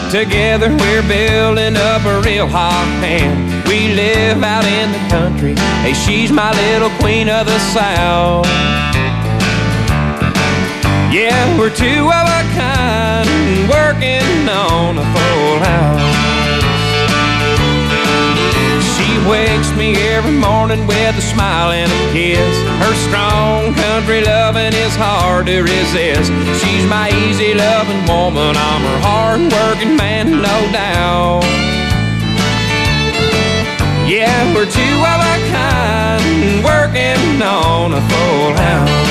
Together we're building up a real hot pan. We live out in the country. Hey, she's my little queen of the South. Yeah, we're two of a kind, working on a full house. She wakes me every morning with a smile and a kiss. Her strong country loving is hard to resist. She's my easy loving woman, I'm her hard working man, no doubt. Yeah, we're two of a kind, working on a full house.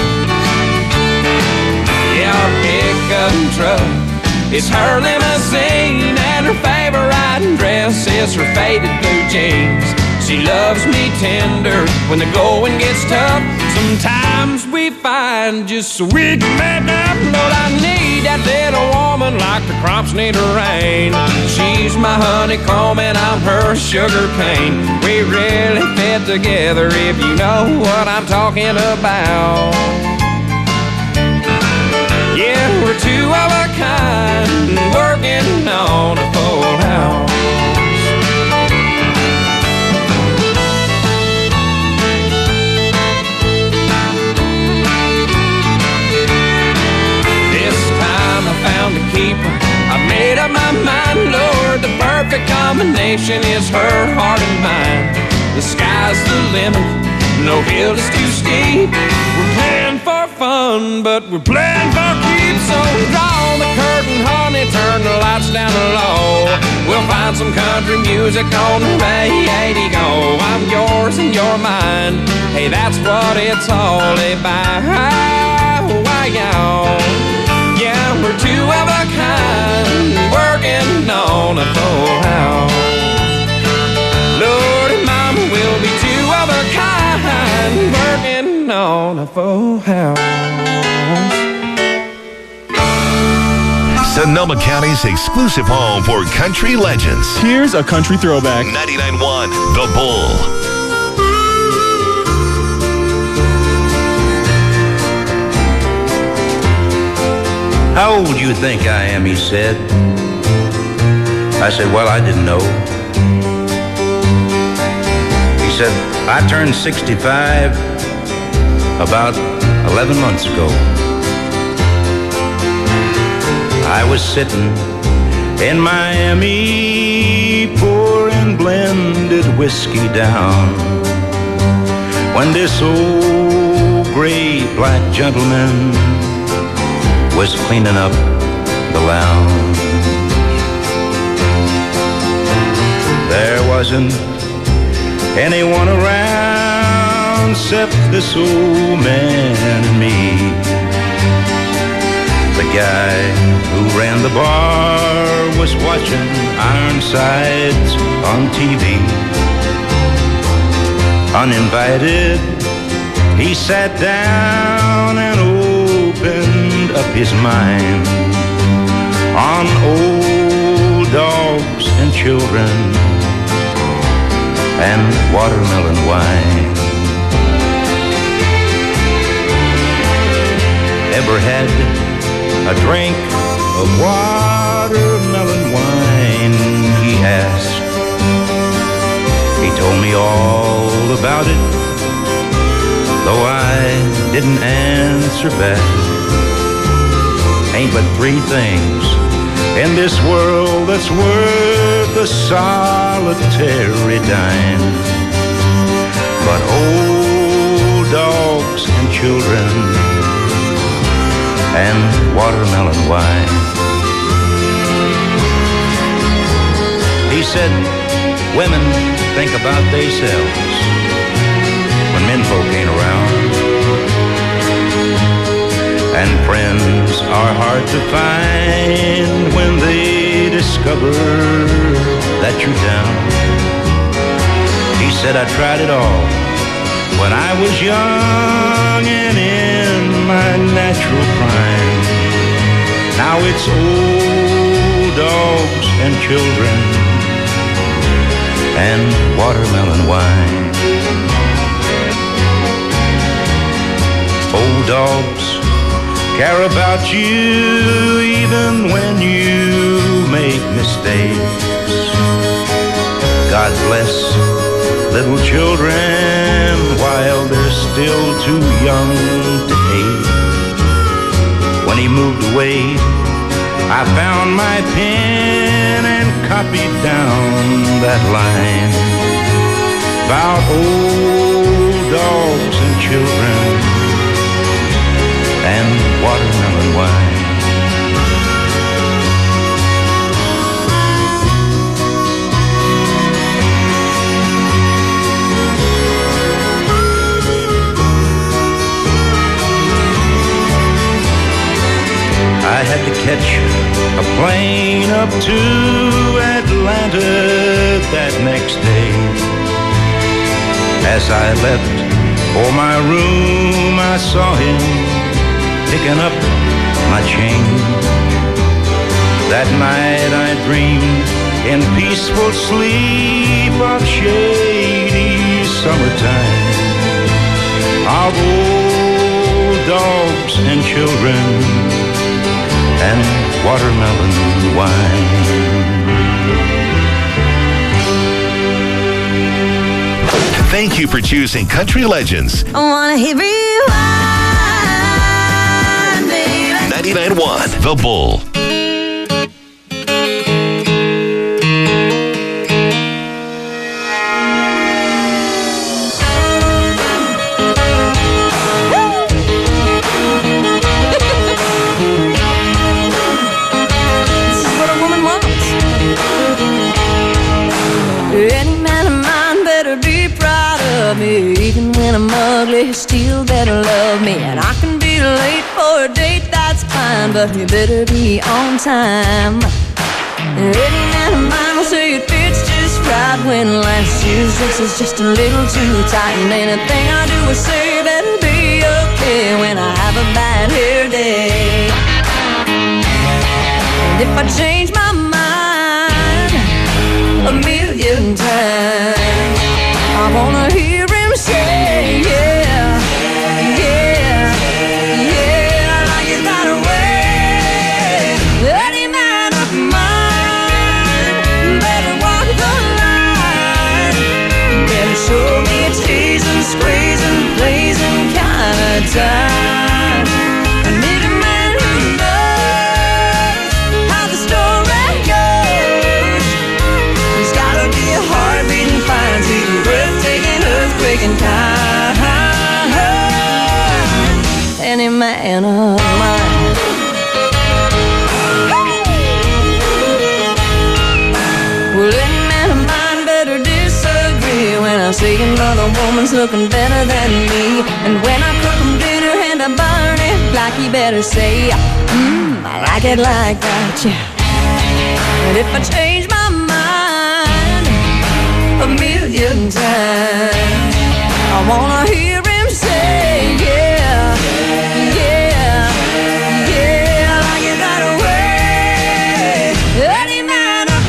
Yeah, our pickup truck is her limousine, and her favorite riding dress is her faded blue jeans. She loves me tender when the going gets tough. Sometimes we find just so we can make up. Lord, I need that little woman like the crops need a rain. She's my honeycomb and I'm her sugar cane. We really fit together if you know what I'm talking about. Yeah, we're two of a kind, working on a full house. This time I found a keeper. I made up my mind, Lord, the perfect combination is her heart and mine. The sky's the limit, no hill is too steep. We're playing for fun, but we're playing for keeps. So draw the curtain, honey, turn the lights down low. We'll find some country music on the radio. I'm yours and you're mine. Hey, that's what it's all about. Yeah, we're two of a kind, working on a full house. Lord and Mama, we'll be two of a kind, working on a full house. Sonoma County's exclusive home for country legends. Here's a country throwback. 99.1 The Bull. How old do you think I am, he said. I said, well, I didn't know. He said, I turned 65 about 11 months ago. I was sitting in Miami pouring blended whiskey down when this old gray black gentleman was cleaning up the lounge. There wasn't anyone around except this old man and me. The guy who ran the bar was watching Ironsides on TV. Uninvited, he sat down and opened up his mind on old dogs and children and watermelon wine. Ever had a drink of watermelon wine, he asked. He told me all about it, though I didn't answer back. Ain't but three things in this world that's worth a solitary dime, but old dogs and children and watermelon wine. He said, women think about themselves when menfolk ain't around, and friends are hard to find when they discover that you're down. He said, I tried it all when I was young and in my natural prime. Now it's old dogs and children and watermelon wine. Old dogs care about you even when you make mistakes. God bless little children while they're still too young to hate. When he moved away, I found my pen and copied down that line about old dogs and children and watermelon wine. I had to catch a plane up to Atlanta that next day. As I left for my room, I saw him picking up my chain. That night I dreamed in peaceful sleep of shady summertime, of old dogs and children and watermelon wine. Thank you for choosing Country Legends. I wanna hear rewind, baby. 99.1 The Bull. Even when I'm ugly, you still better love me. And I can be late for a date, that's fine, but you better be on time. Any man of mine will say it fits just right when last year's dress is just a little too tight. And anything I do or say better be okay when I have a bad hair day. And if I change my mind a million times, I wanna hear him say, yeah, yeah, yeah, like you got away. Any man of mine better walk the line. Better show me a teasing, squeezing, blazing kind of time. I need a man who knows how the story goes. He's gotta be a heart-beating, fine-tuning, breathtaking, earthquaking kind. Any man of mine. Well, any man of mine better disagree when I say another woman's looking better than me. And when I cook him dinner and I burn it, like he better say, I like it like that, yeah. And if I change my mind a million times, I wanna hear him say, yeah, yeah, yeah, like you got away. Any man of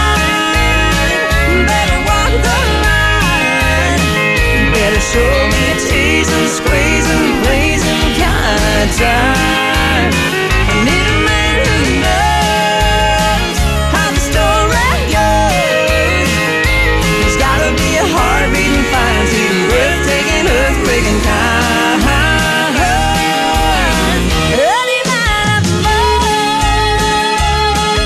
mine better walk the line. Better show me a teasing, squeezing, blazing kind of time. I need a man who knows how the story goes. There's gotta be a heart-beating, fine-tuning, breathtaking, earthquaking kind. Any man of mine.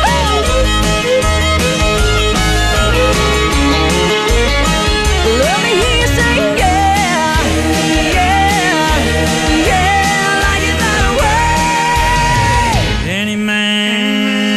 Let me hear you say, yeah, yeah, yeah, like you got away. Any man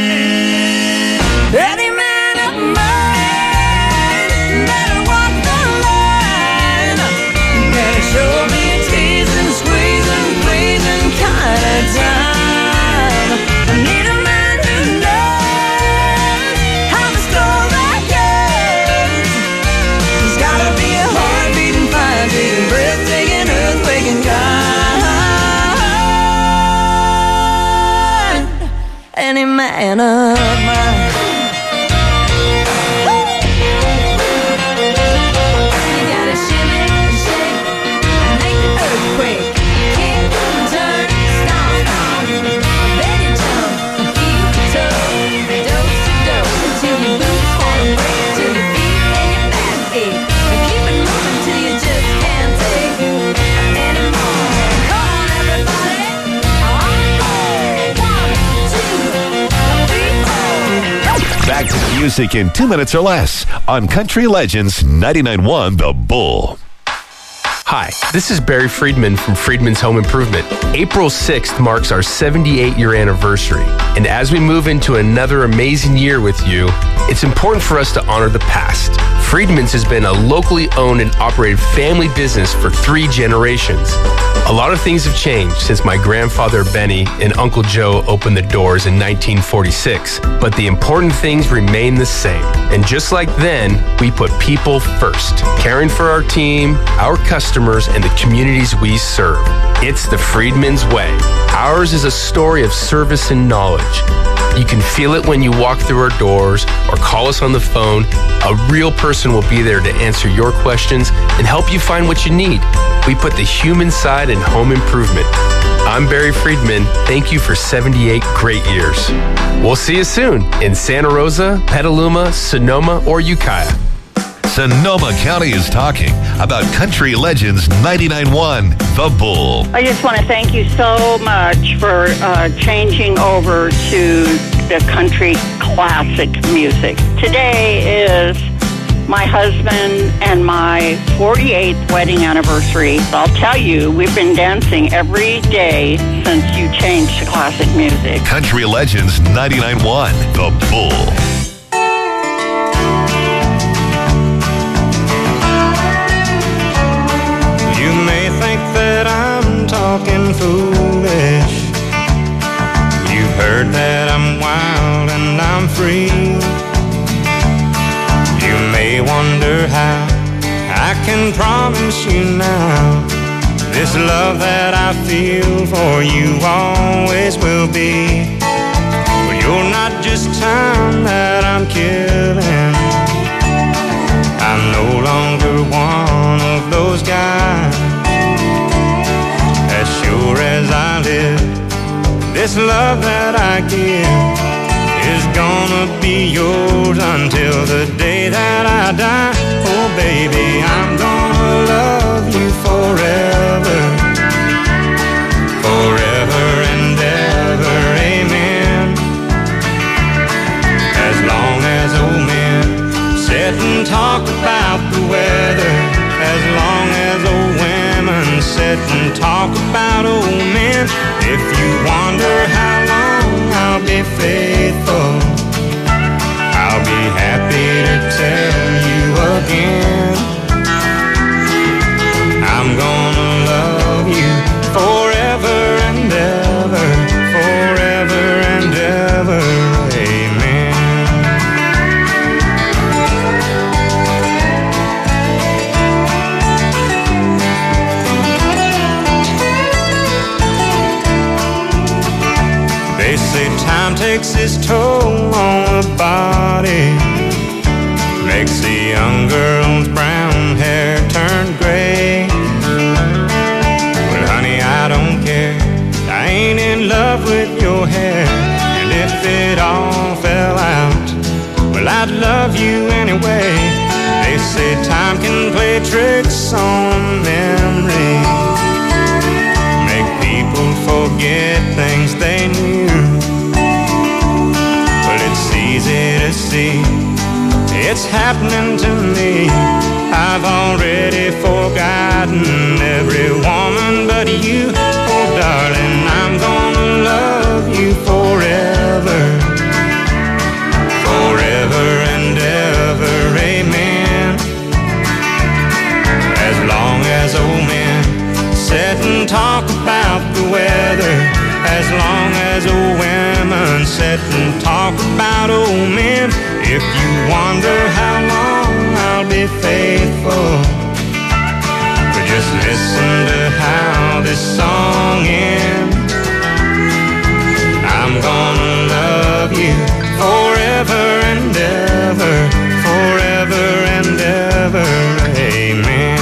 of mine better walk the line. Better show me a teasing, squeezing, pleasing kind of time. I need a man who knows how the story goes. There's gotta be a heart-beating, fine-beating, breathtaking, earthquaking kind. Any man of mine. You gotta shimmy and shake and make the earthquake. Kick and turn, stomp, stomp. Then you jump and feel the toe. Dose to dose. Packed music in 2 minutes or less on Country Legends 99.1 The Bull. Hi, this is Barry Friedman from Friedman's Home Improvement. April 6th marks our 78-year anniversary. And as we move into another amazing year with you, it's important for us to honor the past. Friedman's has been a locally owned and operated family business for 3 generations. A lot of things have changed since my grandfather Benny and Uncle Joe opened the doors in 1946, but the important things remain the same. And just like then, we put people first, caring for our team, our customers, and the communities we serve. It's the Friedman's way. Ours is a story of service and knowledge. You can feel it when you walk through our doors or call us on the phone. A real person will be there to answer your questions and help you find what you need. We put the human side in home improvement. I'm Barry Friedman. Thank you for 78 great years. We'll see you soon in Santa Rosa, Petaluma, Sonoma, or Ukiah. Sonoma County is talking about Country Legends 99.1 The Bull. I just want to thank you so much for changing over to the country classic music. Today is my husband and my 48th wedding anniversary. I'll tell you, we've been dancing every day since you changed to classic music. Country Legends 99.1 The Bull. You may think that I'm talking foolish. You've heard that I'm wild and I'm free. You may wonder how I can promise you now this love that I feel for you always will be. But you're not just time that I'm killing. I'm no longer one of those guys. As sure as I live, this love that I give is gonna be yours until the day that I die. Oh baby, I'm gonna love you forever, forever and ever, amen. As long as old men sit and talk about the weather, as long as old women sit and talk about old men. If you wonder how long I'll be faithful, I'll be happy to tell you again. I'm gonna love you forever and ever, forever and ever, amen. They say time takes its toll on the body, makes the young girl's brown hair turn gray. Well, honey, I don't care. I ain't in love with your hair. And if it all fell out, well, I'd love you anyway. They say time can play tricks on memory, make people forget things they knew. But it's easy to see it's happening to me. I've already forgotten every woman but you. Oh darling, I'm gonna love you forever, forever and ever, amen. As long as old men sit and talk about the weather, as long as old women sit and talk about old men. If you wonder how long I'll be faithful, but just listen to how this song ends. I'm gonna love you forever and ever, forever and ever, amen.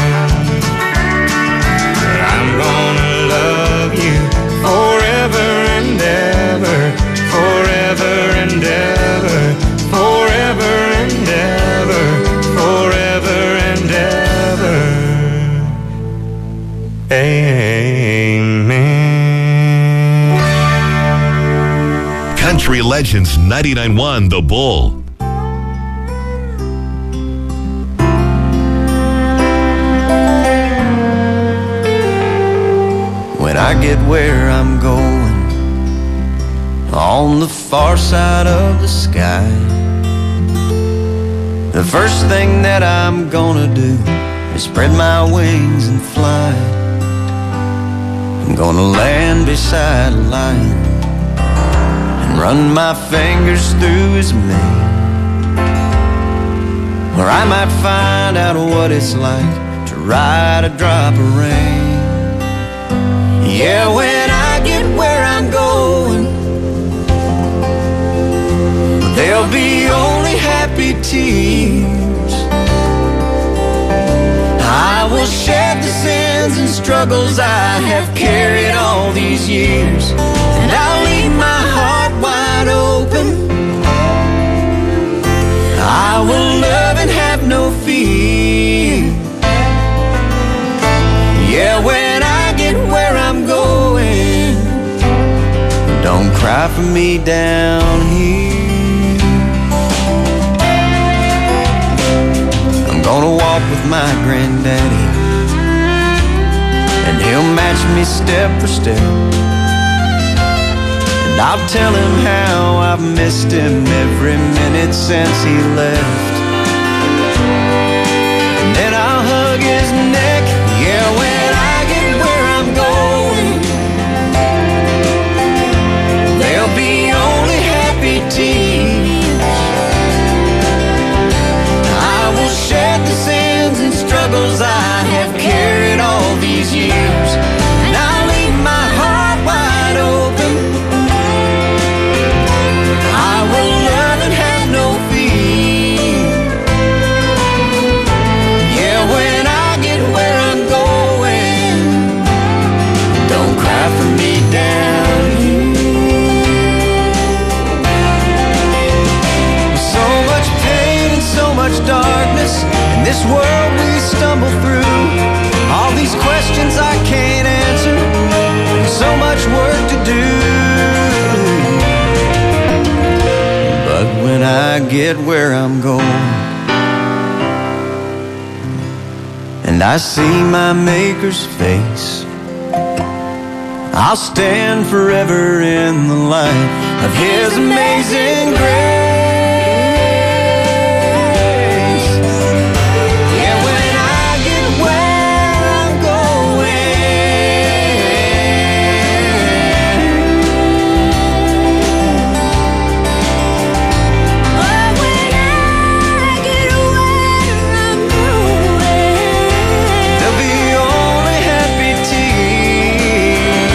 I'm gonna love you forever and ever, forever and ever, forever and ever, forever and ever, amen. Country Legends 99.1 The Bull. I get where I'm going, on the far side of the sky, the first thing that I'm gonna do is spread my wings and fly. I'm gonna land beside a lion and run my fingers through his mane, or I might find out what it's like to ride a drop of rain. Yeah, when I get where I'm going, there'll be only happy tears. I will shed the sins and struggles I have carried all these years, and I'll leave my heart wide open. I will love and have no fear. Yeah, when I get where I'm going, don't cry for me down here. I'm gonna walk with my granddaddy, and he'll match me step for step, and I'll tell him how I've missed him every minute since he left. And then I'll hug his neck. Yeah, when I get where I'm going, there'll be only happy tears. I will shed the sins and struggles I have carried all these years, and I'll leave my heart wide open. I will love and have no fear. Yeah, when I get where I'm going, don't cry for me down here. So much pain and so much darkness in this world we stumble through. All these questions I can't answer, so much work to do. But when I get where I'm going, and I see my Maker's face, I'll stand forever in the light of His amazing grace. Yeah, when I get where I'm going, oh, when I get where I'm going, there'll be only happy tears.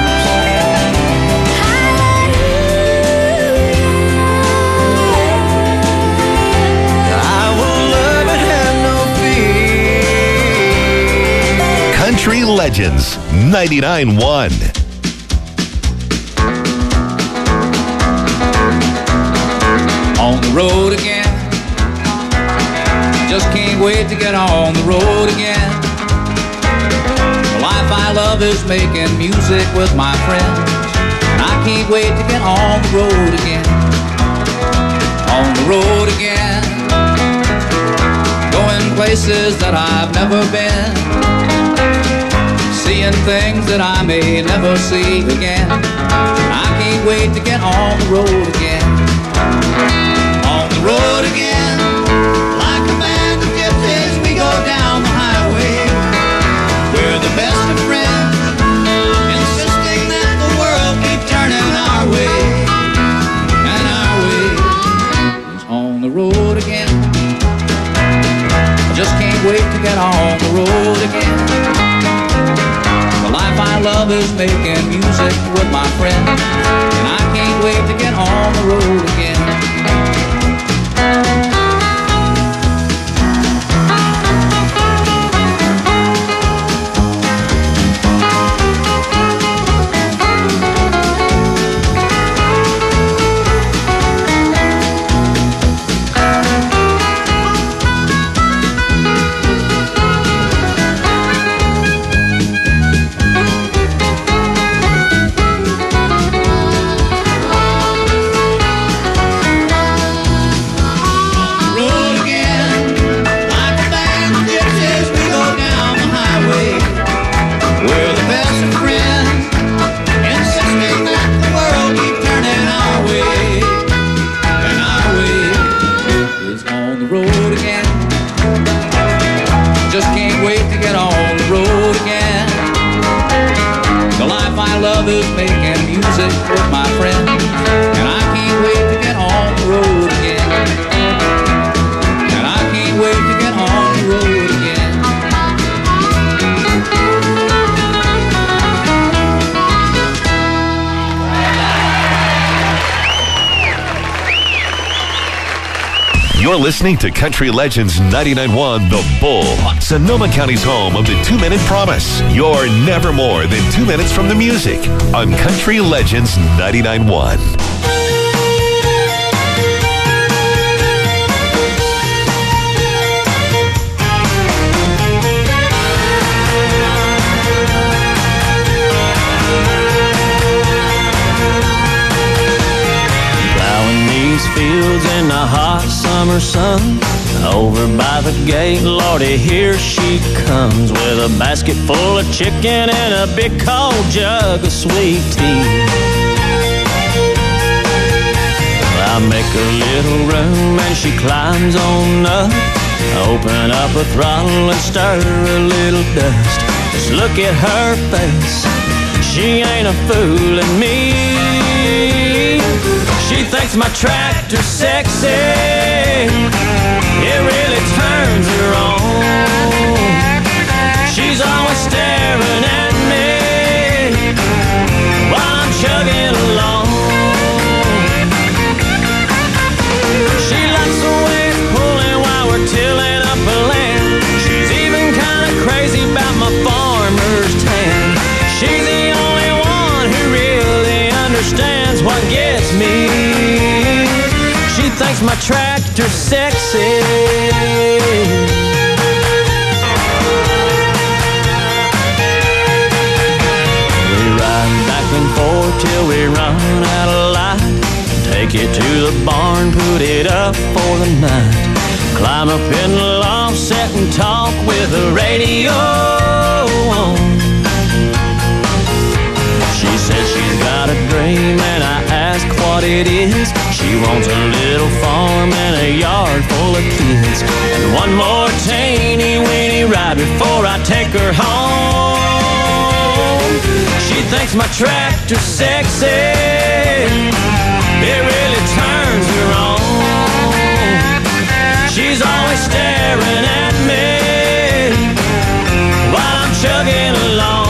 I will love and have no fear. Country Legends 99.1. On the road again, just can't wait to get on the road again. The life I love is making music with my friends, and I can't wait to get on the road again. On the road again, going places that I've never been, seeing things that I may never see again. I can't wait to get on the road again. On the road again, like a band of gypsies, we go down the highway. We're the best of friends, insisting that the world keep turning our way. And our way is on the road again. I just can't wait to get on the road again. The life I love is making music with my friends, and I can't wait to get on the road again. love is making music with my friend, and I can't wait to get on the road again. And I can't wait to get on the road again. You're listening to Country Legends 99.1 The Bull, Sonoma County's home of the 2-Minute Promise. You're never more than 2 minutes from the music on Country Legends 99.1. Fields in the hot summer sun, over by the gate, Lordy, here she comes with a basket full of chicken and a big cold jug of sweet tea. I make a little room and she climbs on up, open up a throttle and stir a little dust. Just look at her face, she ain't a fooling me. She thinks my tractor's sexy, it really turns her on. She's always staring at me while I'm chugging along. She likes the way it's pulling while we're tilling up a land. She's even kind of crazy about my farmer's tan. She's the only one who really understands what gets me. She thinks my tractor's sexy. We ride back and forth till we run out of light. Take it to the barn, put it up for the night. Climb up in the loft, sit and talk with the radio on. She says she's got a dream and I ask what it is. She wants a little farm and a yard full of kids, and one more teeny-weeny ride before I take her home. She thinks my tractor's sexy, it really turns her on. She's always staring at me while I'm chugging along.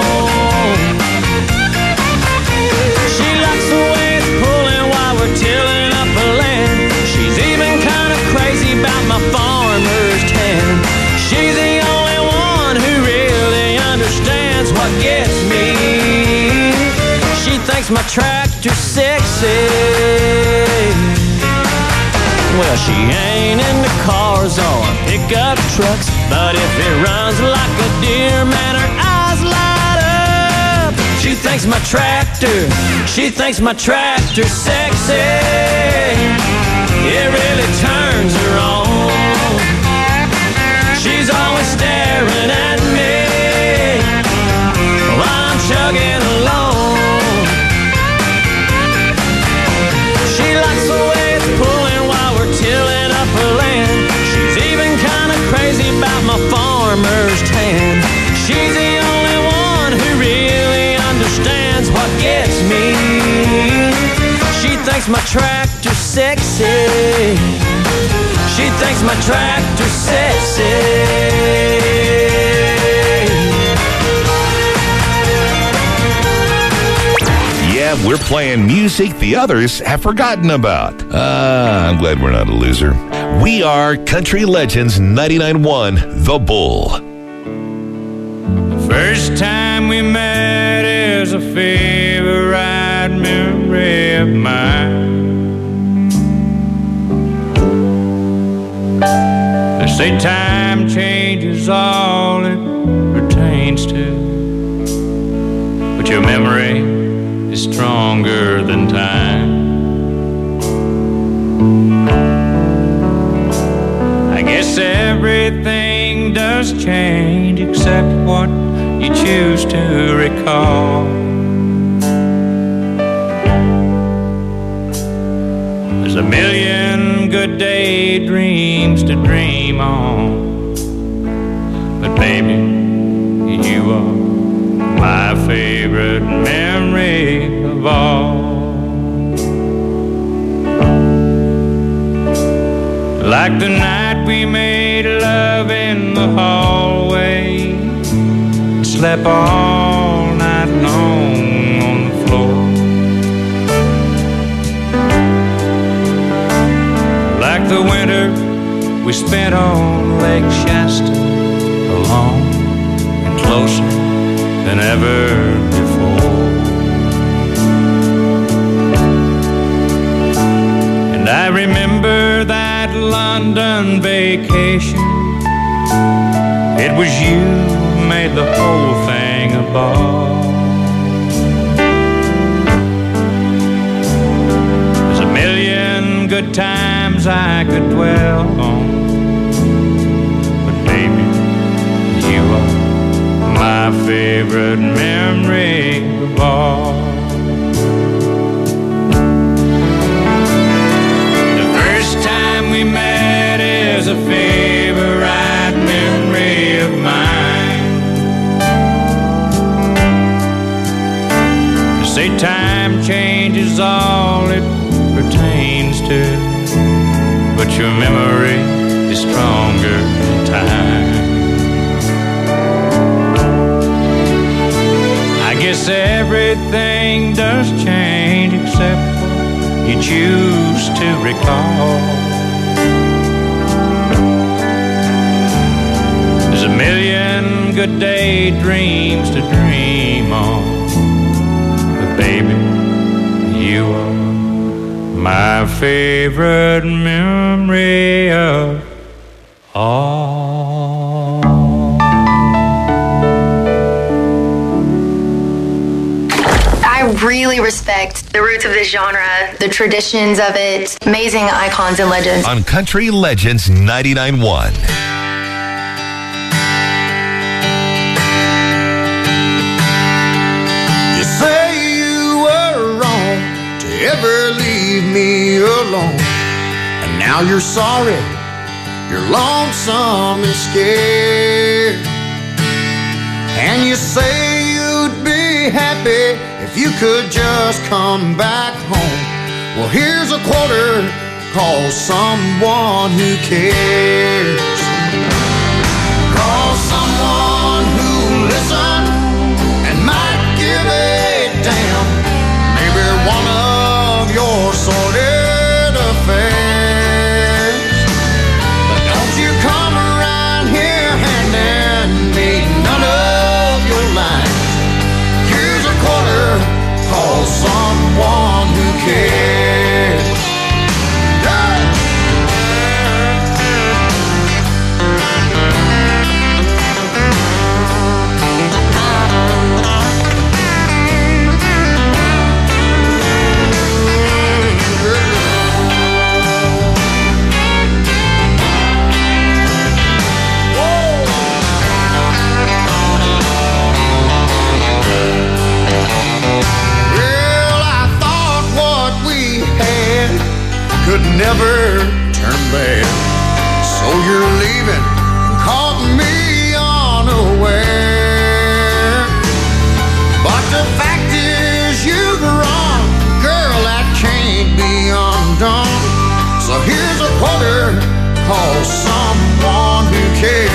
Tilling up a land. She's even kind of crazy about my farmer's tan. She's the only one who really understands what gets me. She thinks my tractor's sexy. Well, she ain't into cars or pickup trucks, but if it runs like a deer, man, her eyes light up. She thinks my tractor's sexy. It really turns her on. She's always staring at me while I'm chugging along. She likes the way it's pulling while we're tilling up her land. She's even kind of crazy about my farmer's tan. She's the only one who really understands what gets me. She thinks my tractor's sexy. She thinks my tractor's sexy. Yeah, we're playing music the others have forgotten about. I'm glad we're not a loser. We are Country Legends 99.1 The Bull. The first time we met is a favorite memory of mine. They say time changes all it pertains to, but your memory is stronger than time. I guess everything does change except what you choose to recall. There's a million good daydreams to dream on, but baby, you are my favorite memory of all. Like the night we made love in the hallway, slept all night long on the floor. Like the winter we spent on Lake Shasta, alone and closer than ever before. And I remember that London vacation. It was you who made the whole thing a ball. There's a million good times I could dwell on, but baby, you are my favorite memory of all. The first time we met is a favorite memory of mine. They say time changes all it pertains to, but your memory is stronger than time. I guess everything does change except you choose to recall. There's a million good daydreams to dream on, but baby, you are my favorite memory of all. I really respect the roots of this genre, the traditions of it, amazing icons and legends. On Country Legends 99.1. You say you were wrong to ever leave me alone, and now you're sorry, you're lonesome and scared. And you say you'd be happy if you could just come back home. Well, here's a quarter, call someone who cares. Call someone who'll listen and might give a damn. Maybe one of your sordid affairs. But don't you come around here handing me none of your lines. Here's a quarter, call someone who cares. Could never turn bad, so you're leaving and caught me unaware. But the fact is you're wrong, girl, that can't be undone. So here's a quarter, call someone who cares.